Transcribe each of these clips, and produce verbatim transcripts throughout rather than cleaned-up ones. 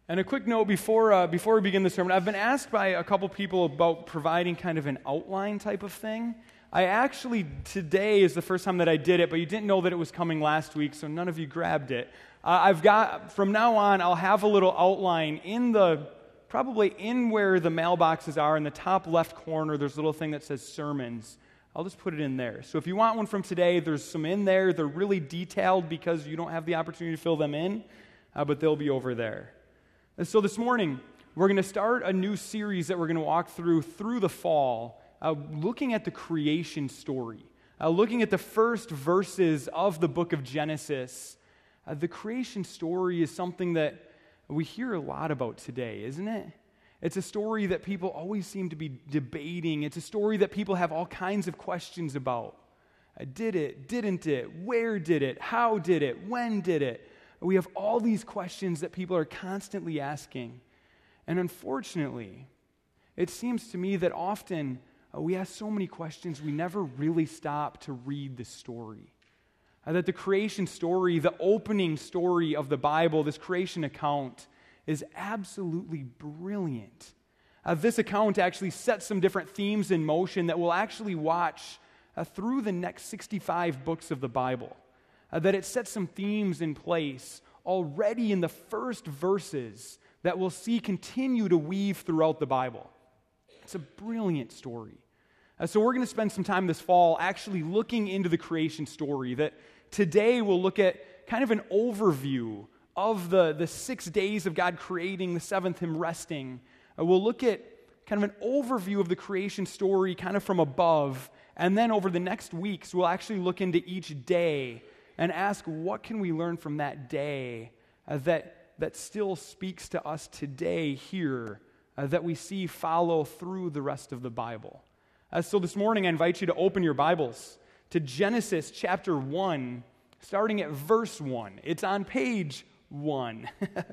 And a quick note before uh, before we begin the sermon, I've been asked by a couple people about providing kind of an outline type of thing. I actually, today is the first time that I did it, but you didn't know that it was coming last week, so none of you grabbed it. Uh, I've got, from now on, I'll have a little outline in the, probably in where the mailboxes are, in the top left corner, there's a little thing that says sermons. I'll just put it in there. So if you want one from today, there's some in there. They're really detailed because you don't have the opportunity to fill them in, uh, but they'll be over there. And so this morning, we're going to start a new series that we're going to walk through through the fall, uh, looking at the creation story, uh, looking at the first verses of the book of Genesis. Uh, the creation story is something that we hear a lot about today, isn't it? It's a story that people always seem to be debating. It's a story that people have all kinds of questions about. Uh, did it? Didn't it? Where did it? How did it? When did it? We have all these questions that people are constantly asking. And unfortunately, it seems to me that often uh, we ask so many questions, we never really stop to read the story. Uh, that the creation story, the opening story of the Bible, this creation account, is absolutely brilliant. Uh, this account actually sets some different themes in motion that we'll actually watch uh, through the next sixty-five books of the Bible. Uh, that it sets some themes in place already in the first verses that we'll see continue to weave throughout the Bible. It's a brilliant story. Uh, so we're going to spend some time this fall actually looking into the creation story. That today we'll look at kind of an overview of the, the six days of God creating, the seventh Him resting. Uh, we'll look at kind of an overview of the creation story kind of from above. And then over the next weeks, we'll actually look into each day and ask, what can we learn from that day uh, that, that still speaks to us today here, uh, that we see follow through the rest of the Bible. Uh, so this morning, I invite you to open your Bibles to Genesis chapter one, starting at verse one. It's on page one.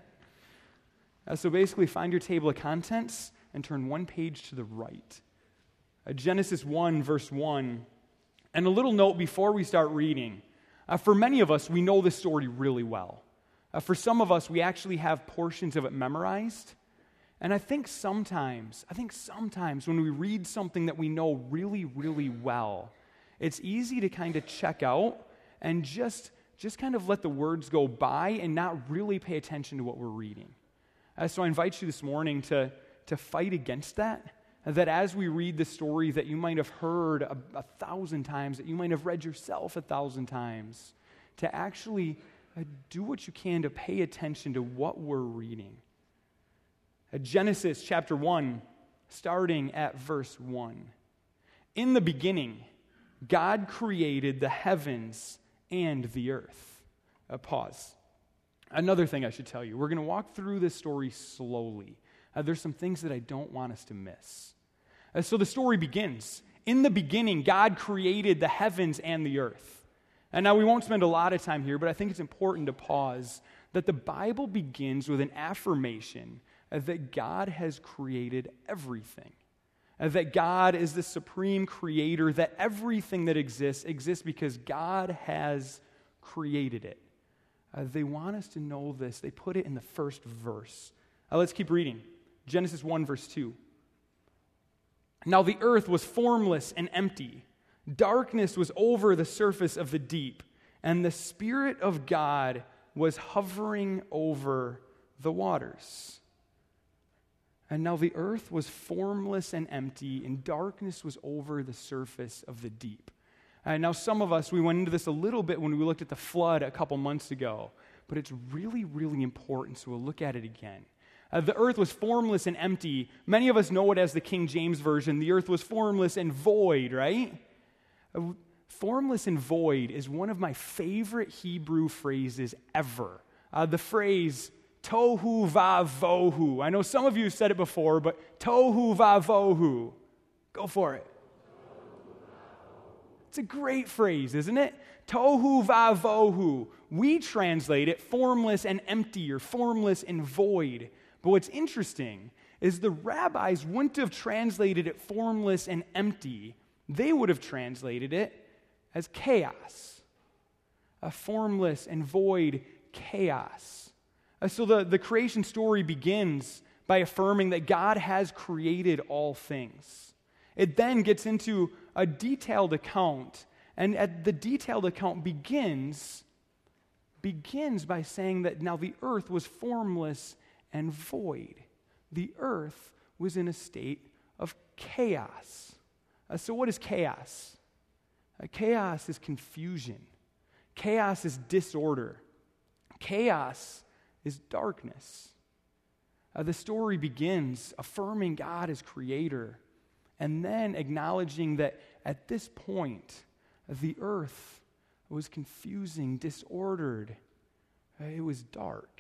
uh, so basically, find your table of contents and turn one page to the right. Uh, Genesis one, verse one. And a little note before we start reading. Uh, for many of us, we know this story really well. Uh, for some of us, we actually have portions of it memorized. And I think sometimes, I think sometimes when we read something that we know really, really well, it's easy to kind of check out and just, just kind of let the words go by and not really pay attention to what we're reading. Uh, so I invite you this morning to, to fight against that. That as we read the story that you might have heard a, a thousand times, that you might have read yourself a thousand times, to actually uh, do what you can to pay attention to what we're reading. Uh, Genesis chapter one, starting at verse one. In the beginning, God created the heavens and the earth. Uh, pause. Another thing I should tell you, we're going to walk through this story slowly. Uh, there's some things that I don't want us to miss. Uh, so the story begins. In the beginning, God created the heavens and the earth. And now we won't spend a lot of time here, but I think it's important to pause that the Bible begins with an affirmation uh, that God has created everything. Uh, that God is the supreme creator, that everything that exists exists because God has created it. Uh, they want us to know this. They put it in the first verse. Uh, let's keep reading. Genesis one, verse two. Now the earth was formless and empty. Darkness was over the surface of the deep, and the Spirit of God was hovering over the waters. And now the earth was formless and empty, and darkness was over the surface of the deep. And now some of us, we went into this a little bit when we looked at the flood a couple months ago, but it's really, really important, so we'll look at it again. Uh, the earth was formless and empty. Many of us know it as the King James Version. The earth was formless and void, right? Uh, formless and void is one of my favorite Hebrew phrases ever. Uh, the phrase, tohu vavohu. I know some of you said it before, but tohu vavohu. Go for it. It's a great phrase, isn't it? Tohu vavohu. We translate it formless and empty or formless and void. But what's interesting is the rabbis wouldn't have translated it formless and empty. They would have translated it as chaos. A formless and void chaos. Uh, so the, the creation story begins by affirming that God has created all things. It then gets into a detailed account, and at the detailed account begins, begins by saying that now the earth was formless and void. The earth was in a state of chaos. Uh, so what is chaos? Uh, chaos is confusion. Chaos is disorder. Chaos is darkness. Uh, the story begins affirming God as creator, and then acknowledging that at this point, the earth was confusing, disordered. Uh, it was dark,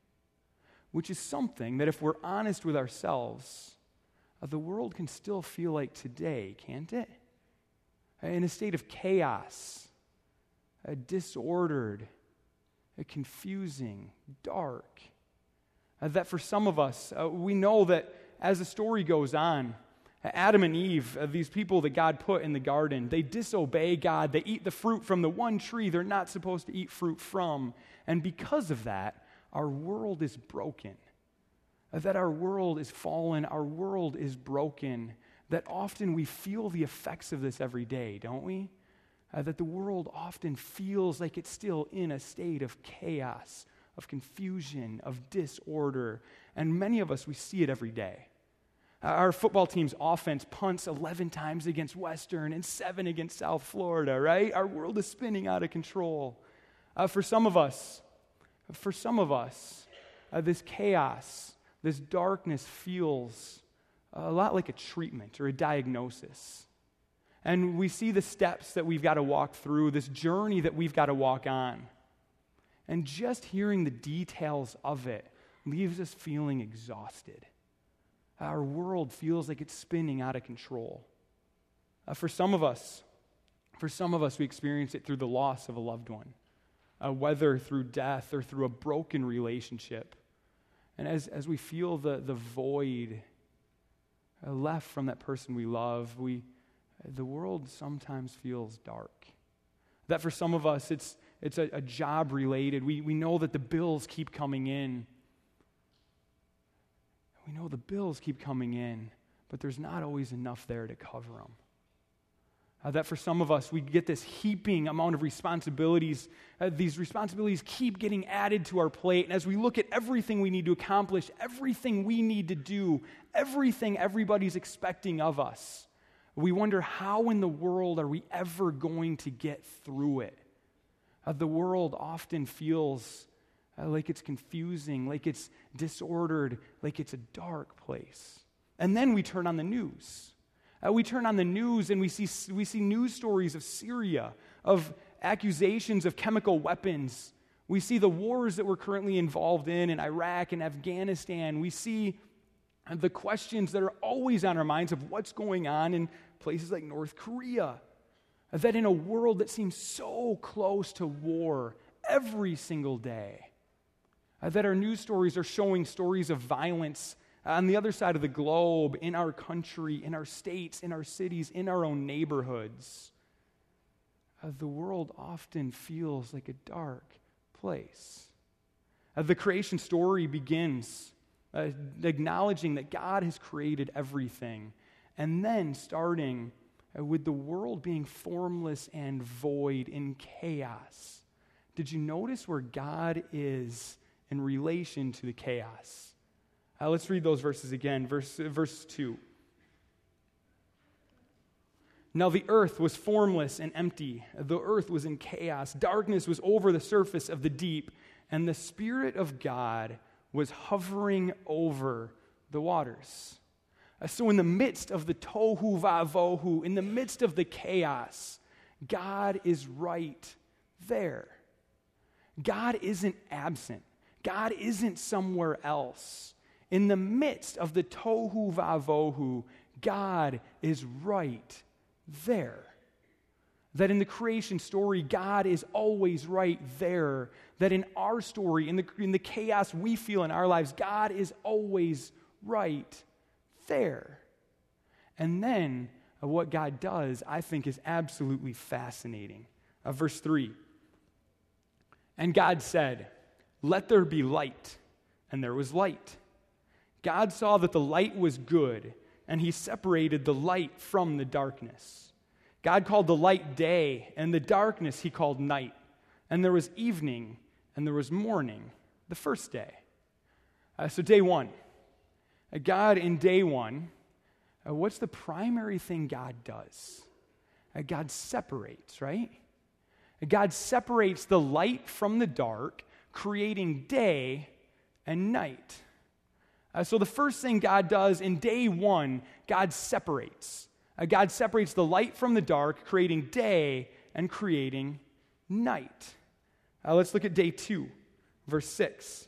which is something that if we're honest with ourselves, uh, the world can still feel like today, can't it? Uh, in a state of chaos, uh, disordered, uh, confusing, dark. Uh, that for some of us, uh, we know that as the story goes on, uh, Adam and Eve, uh, these people that God put in the garden, they disobey God. They eat the fruit from the one tree they're not supposed to eat fruit from. And because of that, our world is broken. Uh, that our world is fallen, our world is broken. That often we feel the effects of this every day, don't we? Uh, that the world often feels like it's still in a state of chaos, of confusion, of disorder. And many of us, we see it every day. Our football team's offense punts eleven times against Western and seven against South Florida, right? Our world is spinning out of control. Uh, for some of us, for some of us, uh, this chaos, this darkness feels a lot like a treatment or a diagnosis. And we see the steps that we've got to walk through, this journey that we've got to walk on. And just hearing the details of it leaves us feeling exhausted. Our world feels like it's spinning out of control. Uh, for some of us, for some of us, we experience it through the loss of a loved one, uh, whether through death or through a broken relationship. And as, as we feel the, the void uh, left from that person we love, we the world sometimes feels dark. That for some of us, it's it's a, a job related. We we know that the bills keep coming in. We know the bills keep coming in, but there's not always enough there to cover them. Uh, that for some of us, we get this heaping amount of responsibilities. Uh, these responsibilities keep getting added to our plate. And as we look at everything we need to accomplish, everything we need to do, everything everybody's expecting of us, we wonder how in the world are we ever going to get through it? Uh, the world often feels uh, like it's confusing, like it's disordered, like it's a dark place. And then we turn on the news. Uh, we turn on the news and we see we see news stories of Syria, of accusations of chemical weapons. We see the wars that we're currently involved in in Iraq and Afghanistan. We see the questions that are always on our minds of what's going on in places like North Korea. That in a world that seems so close to war every single day, that our news stories are showing stories of violence on the other side of the globe, in our country, in our states, in our cities, in our own neighborhoods. The world often feels like a dark place. The creation story begins Uh, acknowledging that God has created everything, and then starting uh, with the world being formless and void in chaos. Did you notice where God is in relation to the chaos? Uh, let's read those verses again. Verse, uh, verse two. Now the earth was formless and empty. The earth was in chaos. Darkness was over the surface of the deep, and the Spirit of God was hovering over the waters. Uh, so in the midst of the tohu vavohu, in the midst of the chaos, God is right there. God isn't absent. God isn't somewhere else. In the midst of the tohu vavohu, God is right there. That in the creation story, God is always right there. That in our story, in the, in the chaos we feel in our lives, God is always right there. And then uh, what God does, I think, is absolutely fascinating. Uh, verse three. And God said, "Let there be light." and there was light. God saw that the light was good, and he separated the light from the darkness. God called the light day, and the darkness he called night. And there was evening, and there was morning, the first day. Uh, so day one. Uh, God in day one, uh, what's the primary thing God does? Uh, God separates, right? Uh, God separates the light from the dark, creating day and night. Uh, so the first thing God does in day one, God separates. Uh, God separates the light from the dark, creating day and creating night. Uh, let's look at day two, verse six.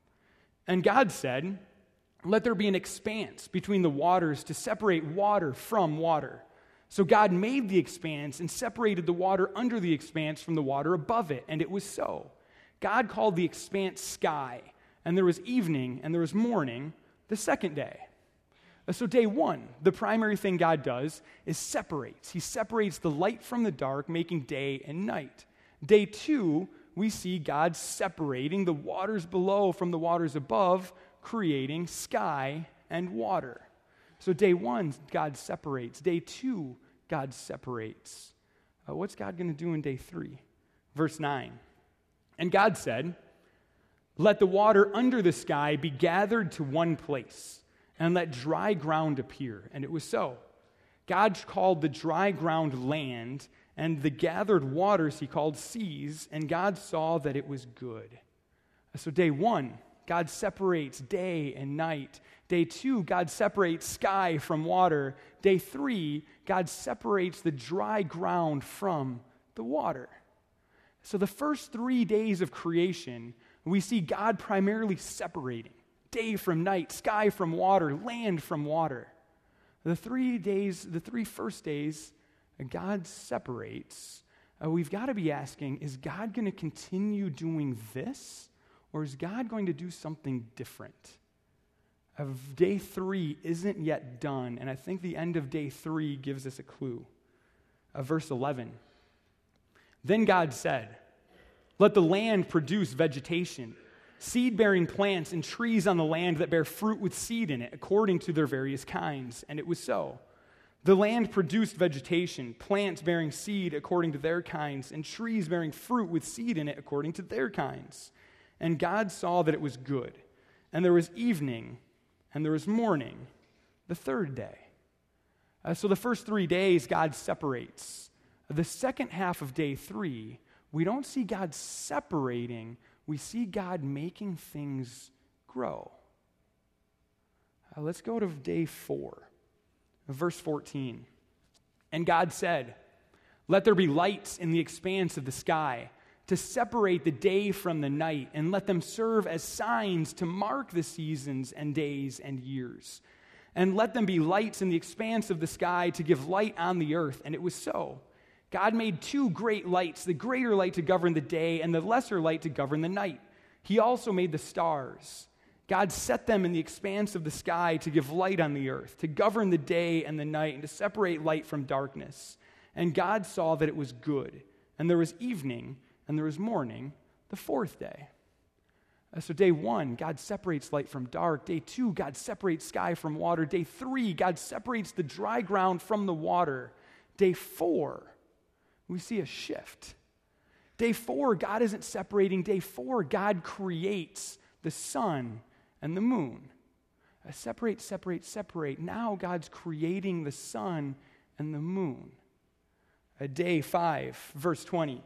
And God said, "Let there be an expanse between the waters to separate water from water." So God made the expanse and separated the water under the expanse from the water above it, and it was so. God called the expanse sky, and there was evening and there was morning the second day. So day one, the primary thing God does is separates. He separates the light from the dark, making day and night. Day two, we see God separating the waters below from the waters above, creating sky and water. So day one, God separates. Day two, God separates. Uh, what's God going to do in day three? Verse nine. And God said, "Let the water under the sky be gathered to one place, and let dry ground appear." And it was so. God called the dry ground land, and the gathered waters he called seas, and God saw that it was good. So day one, God separates day and night. Day two, God separates sky from water. Day three, God separates the dry ground from the water. So the first three days of creation, we see God primarily separating day from night, sky from water, land from water. The three days, the three first days, God separates. Uh, we've got to be asking, is God going to continue doing this, or is God going to do something different? Uh, day three isn't yet done, and I think the end of day three gives us a clue. Uh, verse eleven. Then God said, "Let the land produce vegetation, seed-bearing plants and trees on the land that bear fruit with seed in it, according to their various kinds." And it was so. The land produced vegetation, plants bearing seed according to their kinds, and trees bearing fruit with seed in it according to their kinds. And God saw that it was good. And there was evening, and there was morning, the third day. Uh, so the first three days, God separates. The second half of day three, we don't see God separating, we see God making things grow. Uh, let's go to day four. Verse fourteen. And God said, "Let there be lights in the expanse of the sky to separate the day from the night, and let them serve as signs to mark the seasons and days and years. And let them be lights in the expanse of the sky to give light on the earth." And it was so. God made two great lights, the greater light to govern the day and the lesser light to govern the night. He also made the stars. God set them in the expanse of the sky to give light on the earth, to govern the day and the night, and to separate light from darkness. And God saw that it was good. And there was evening, and there was morning, the fourth day. Uh, so day one, God separates light from dark. Day two, God separates sky from water. Day three, God separates the dry ground from the water. Day four, we see a shift. Day four, God isn't separating. Day four, God creates the sun and the moon. Uh, separate, separate, separate. Now God's creating the sun and the moon. Uh, day five, verse twenty.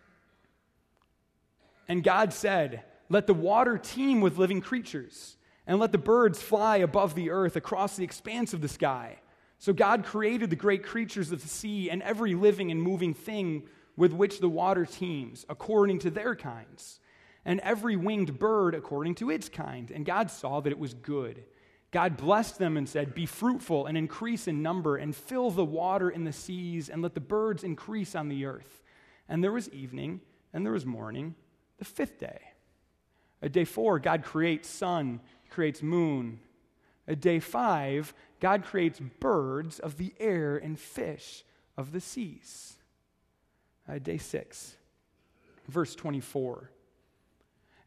And God said, "Let the water teem with living creatures, and let the birds fly above the earth across the expanse of the sky." So God created the great creatures of the sea and every living and moving thing with which the water teems, according to their kinds, and every winged bird according to its kind. And God saw that it was good. God blessed them and said, "Be fruitful and increase in number, and fill the water in the seas, and let the birds increase on the earth." And there was evening, and there was morning, the fifth day. At day four, God creates sun, creates moon. At day five, God creates birds of the air and fish of the seas. At day six, verse twenty-four.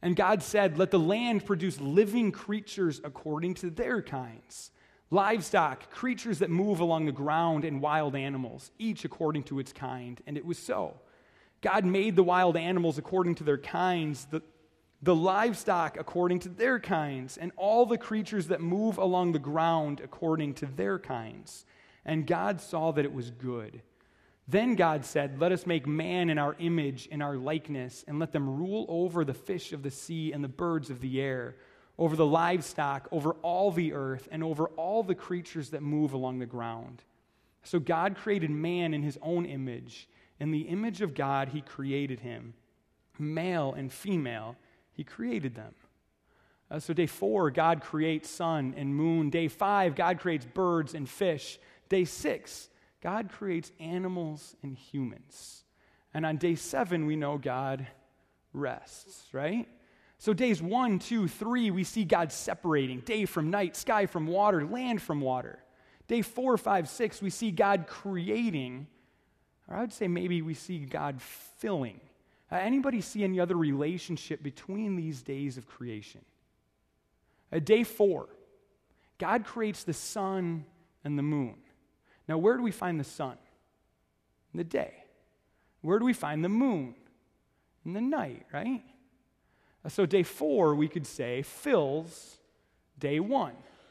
And God said, let the land produce living creatures according to their kinds, livestock, creatures that move along the ground, and wild animals, each according to its kind. And it was so. God made the wild animals according to their kinds, the, the livestock according to their kinds, and all the creatures that move along the ground according to their kinds. And God saw that it was good. Then God said, let us make man in our image, in our likeness, and let them rule over the fish of the sea and the birds of the air, over the livestock, over all the earth, and over all the creatures that move along the ground. So God created man in his own image. In the image of God, he created him. Male and female, he created them. Uh, so day four, God creates sun and moon. Day five, God creates birds and fish. Day six, God creates animals and humans. And on day seven, we know God rests, right? So days one, two, three, we see God separating day from night, sky from water, land from water. Day four, five, six, we see God creating, or I would say maybe we see God filling. Uh, anybody see any other relationship between these days of creation? Uh, day four, God creates the sun and the moon. Now, where do we find the sun? In the day. Where do we find the moon? In the night, right? So day four, we could say, fills day one.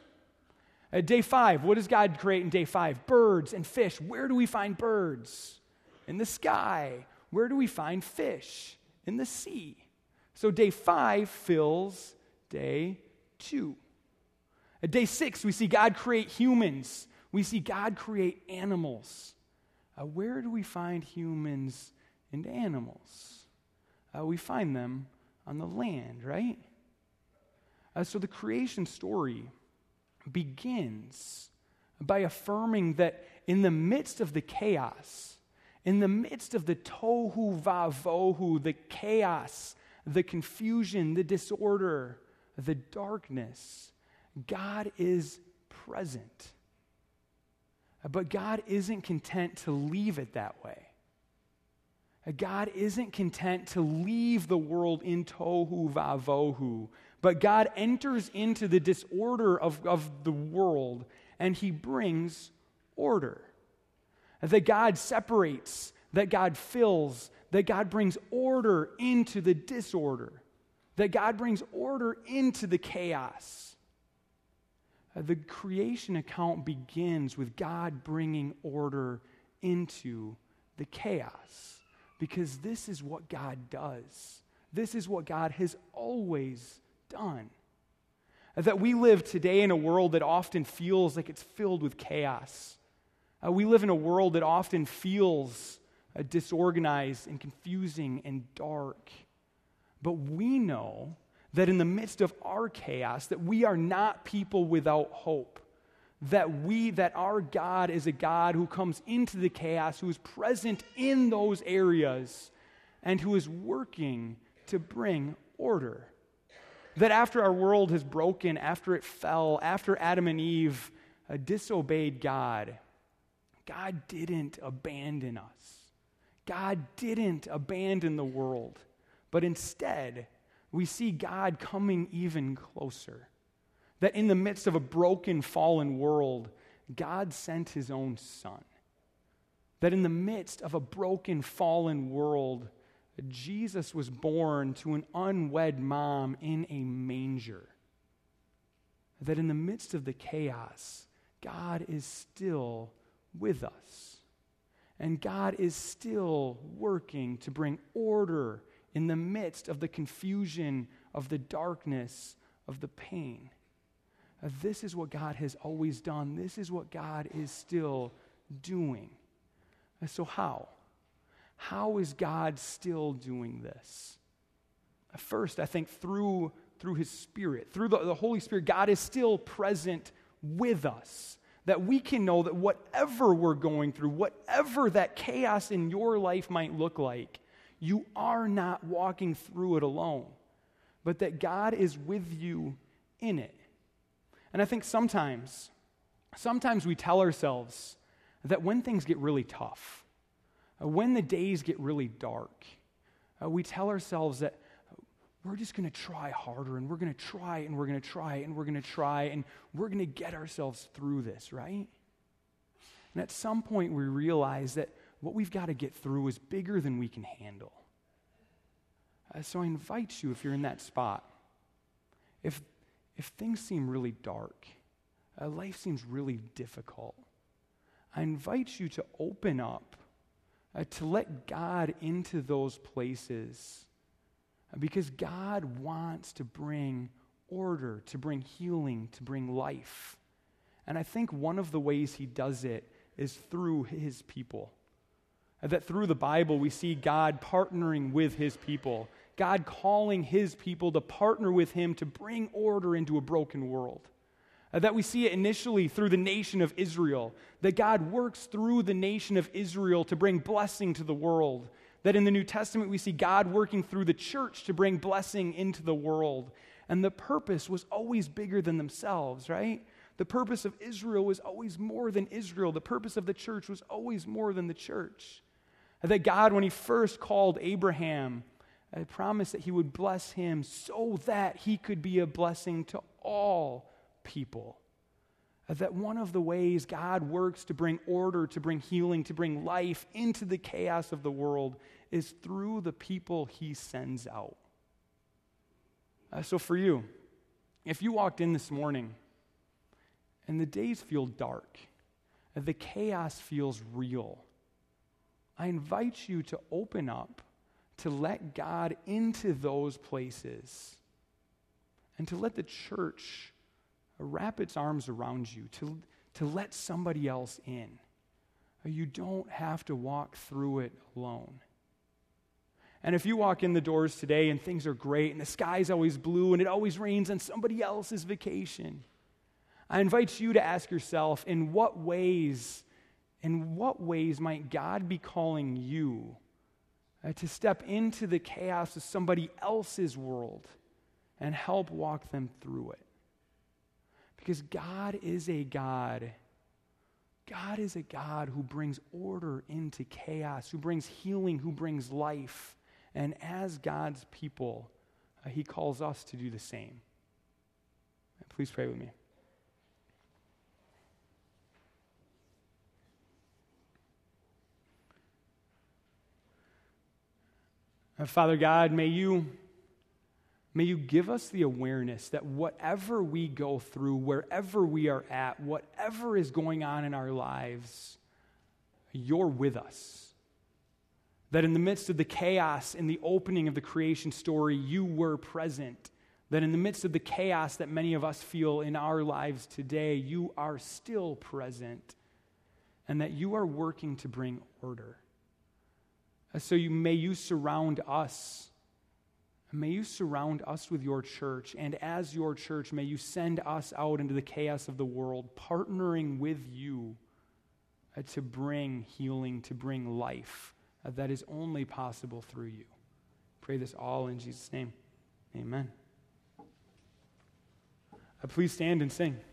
At day five, what does God create in day five? Birds and fish. Where do we find birds? In the sky. Where do we find fish? In the sea. So day five fills day two. At day six, we see God create humans. We see God create animals. Uh, where do we find humans and animals? Uh, we find them on the land, right? Uh, so the creation story begins by affirming that in the midst of the chaos, in the midst of the tohu vavohu, the chaos, the confusion, the disorder, the darkness, God is present. But God isn't content to leave it that way. God isn't content to leave the world in tohu vavohu, but God enters into the disorder of, of the world, and he brings order. That God separates, that God fills, that God brings order into the disorder, that God brings order into the chaos. Uh, the creation account begins with God bringing order into the chaos, because this is what God does. This is what God has always done. Uh, that we live today in a world that often feels like it's filled with chaos. Uh, we live in a world that often feels uh, disorganized and confusing and dark. But we know that in the midst of our chaos, that we are not people without hope. That we, that our God is a God who comes into the chaos, who is present in those areas, and who is working to bring order. That after our world has broken, after it fell, after Adam and Eve uh, disobeyed God, God didn't abandon us. God didn't abandon the world, but instead, we see God coming even closer. That in the midst of a broken, fallen world, God sent his own Son. That in the midst of a broken, fallen world, Jesus was born to an unwed mom in a manger. That in the midst of the chaos, God is still with us. And God is still working to bring order in the midst of the confusion, of the darkness, of the pain. Uh, this is what God has always done. This is what God is still doing. Uh, so how? How is God still doing this? Uh, first, I think through, through his Spirit, through the, the Holy Spirit, God is still present with us. That we can know that whatever we're going through, whatever that chaos in your life might look like, you are not walking through it alone, but that God is with you in it. And I think sometimes, sometimes we tell ourselves that when things get really tough, uh, when the days get really dark, uh, we tell ourselves that we're just going to try harder, and we're going to try, and we're going to try, and we're going to try, and we're going to get ourselves through this, right? And at some point, we realize that what we've got to get through is bigger than we can handle. Uh, so I invite you, if you're in that spot, if, if things seem really dark, uh, life seems really difficult, I invite you to open up, uh, to let God into those places, uh, because God wants to bring order, to bring healing, to bring life. And I think one of the ways he does it is through his people. Uh, that through the Bible we see God partnering with his people, God calling his people to partner with him to bring order into a broken world. Uh, that we see it initially through the nation of Israel, that God works through the nation of Israel to bring blessing to the world. That in the New Testament we see God working through the church to bring blessing into the world. And the purpose was always bigger than themselves, right? The purpose of Israel was always more than Israel. The purpose of the church was always more than the church. And that God, when he first called Abraham, uh, promised that he would bless him so that he could be a blessing to all people. Uh, that one of the ways God works to bring order, to bring healing, to bring life into the chaos of the world is through the people he sends out. Uh, so for you, if you walked in this morning and the days feel dark, and the chaos feels real, I invite you to open up, to let God into those places, and to let the church wrap its arms around you, to, to let somebody else in. You don't have to walk through it alone. And if you walk in the doors today and things are great, and the sky's always blue, and it always rains on somebody else's vacation, I invite you to ask yourself, in what ways, in what ways might God be calling you uh, to step into the chaos of somebody else's world and help walk them through it? Because God is a God, God is a God who brings order into chaos, who brings healing, who brings life. And as God's people, uh, he calls us to do the same. Please pray with me. Father God, may you, may you give us the awareness that whatever we go through, wherever we are at, whatever is going on in our lives, you're with us. That in the midst of the chaos, in the opening of the creation story, you were present. That in the midst of the chaos that many of us feel in our lives today, you are still present. And that you are working to bring order. So you, may you surround us. May you surround us with your church. And as your church, may you send us out into the chaos of the world, partnering with you uh, to bring healing, to bring life uh, that is only possible through you. Pray this all in Jesus' name. Amen. Uh, please stand and sing.